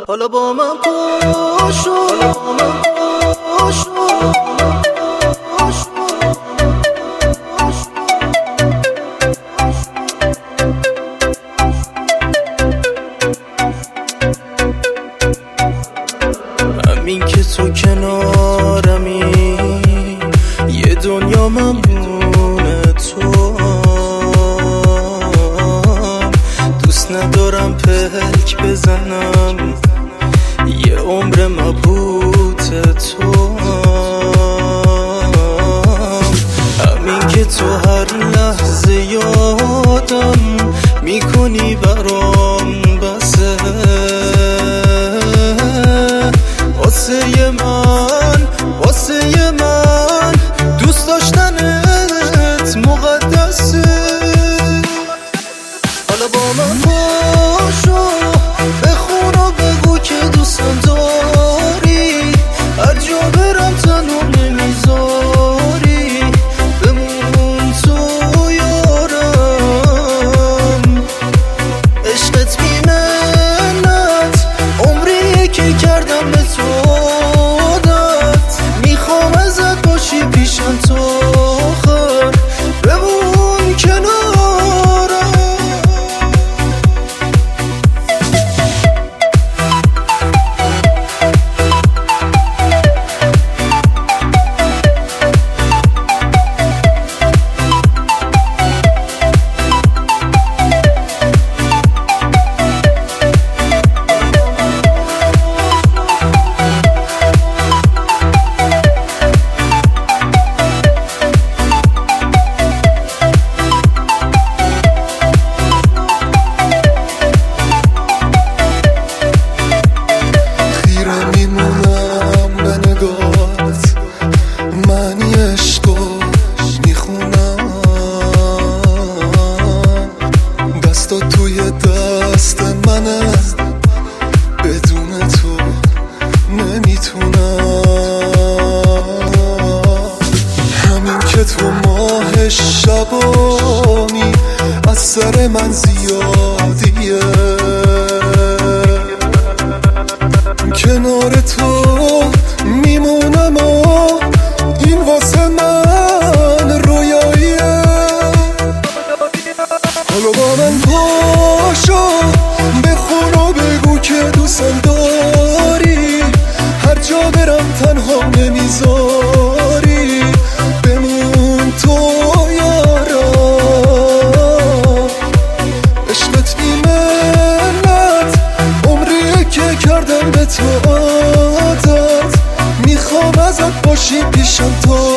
حالا با من پاشو همین که تو کنارمی یه دنیا ممنون تو، دوست ندارم پلک بزنم یه عمر مبهوت تو، همین که تو هر لحظه یادم میکنی برام بسه، واسه من دوست داشتنت مقدسه. حالا با من باشو بخون و بگو که دوستم داری، هر جا برم تنها نمیذاری، بمون تو یارم، عشقت بی منت عمریه که کردم به تو عادت، میخوام ازت باشی پیشم تا آخر، بمون کنارم. توی دست منه، بدون تو نمیتونم، همین که تو ماه شبانی از سر من زیادیه، کنار تو میمونم و این واسه من رویاییه. حالا با من پاشو بخون و بگو که دوستم داری، هر جا برم تنها نمیذاری، بمون تو یارم، عشقت بی منت عمریه که کردم به تو عادت، میخوام ازت باشی پیشم تا